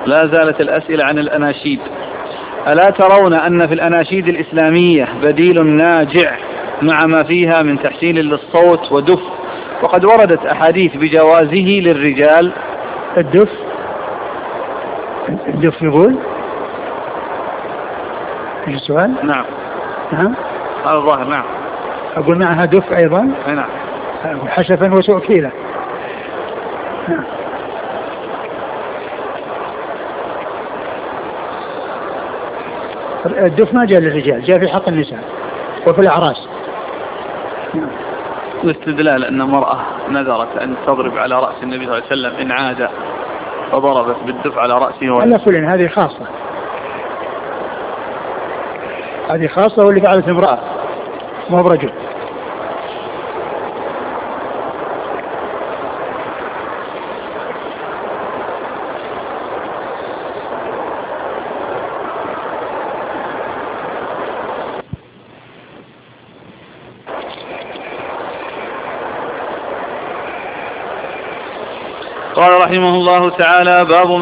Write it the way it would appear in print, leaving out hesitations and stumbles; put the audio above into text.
لا زالت الأسئلة عن الأناشيد. ألا ترون أن في الأناشيد الإسلامية بديل ناجع مع ما فيها من تحسين للصوت ودف، وقد وردت أحاديث بجوازه للرجال؟ الدف يقول ايش السؤال؟ نعم نعم هذا الظاهر. نعم أقول معها دف أيضا. نعم حشفا وسوء كيلة. نعم. الدف ما جاء للرجال، جاء في حق النساء وفي الأعراس. واستدلال أن مرأة نذرت أن تضرب على رأس النبي صلى الله عليه وسلم إن عاد فضربت بالدف على رأسه. على كل هذه خاصة، هذه خاصة، واللي فعلت امرأة ما هو برجل. قال رحمه الله تعالى: باب